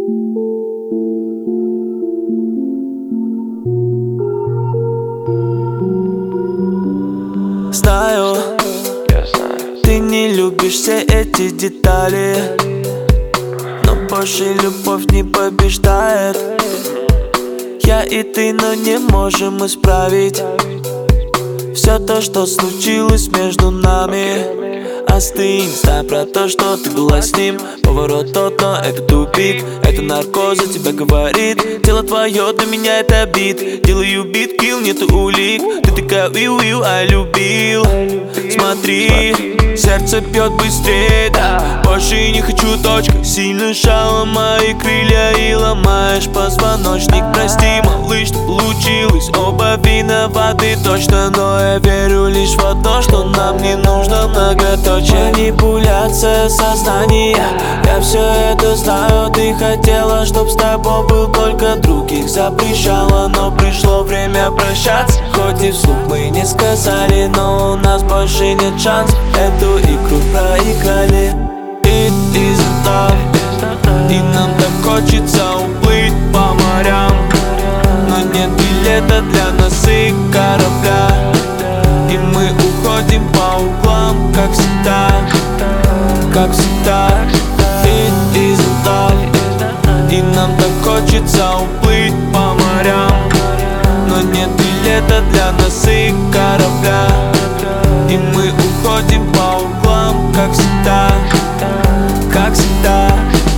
Знаю, ты не любишь все эти детали, но позже любовь не побеждает. Я и ты, но не можем исправить все то, что случилось между нами. Остынь, знай про то, что ты была с ним. Поворот тот, но это тупик. Это наркоз за тебя говорит. Тело твое для меня это бит. Делаю бит, килл, нету улик. Ты такая уиу-уиу, а любил. Смотри, сердце бьет быстрее, да. Больше не хочу, точка. Сильно сжала мои крылья и ломаешь позвоночник. Прости, малыш, что получилось. Оба виноваты точно, но я верю лишь в одно, что нам не нужно многоточие. Манипуляция сознания, я все это знаю. Ты хотела, чтоб с тобой был только друг. Их запрещала, но пришло время прощаться. Хоть и вслух мы не сказали, но у нас больше нет шансов. Эту игру проиграли. It isn't love, и нам так хочется уплыть по морям, но нет билета для нас и корабля. И мы уходим по углам, как всегда, как всегда. It isn't love, и нам так хочется уплыть по морям, но нет билета для нас и корабля. И мы уходим по углам, как всегда, как всегда.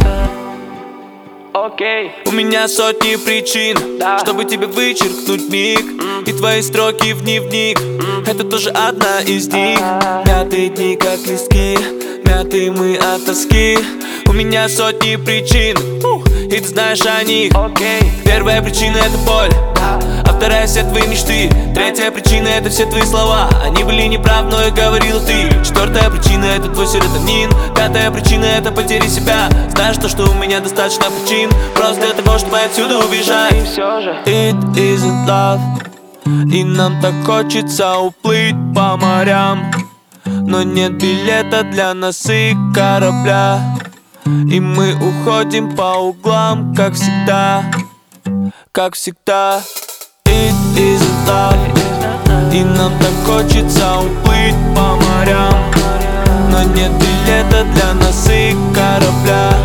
У меня сотни причин, чтобы тебе вычеркнуть миг. И твои строки в дневник, это тоже одна из них. Мятые дни, как листки, мятые мы от тоски. У меня сотни причин, и ты знаешь о них. Первая причина — это боль, а вторая — все твои мечты. Третья причина — это все твои слова. Они были неправы, но и говорил ты. Четвертая причина — это твой серотонин. Пятая причина — это потери себя. Знаешь то, что у меня достаточно причин просто для того, чтобы отсюда убежать. И все же It isn't love, и нам так хочется уплыть по морям, но нет билета для нас и корабля. И мы уходим по углам, как всегда, как всегда. It isn't love, и нам так хочется уплыть по морям, но нет билета для нас и корабля.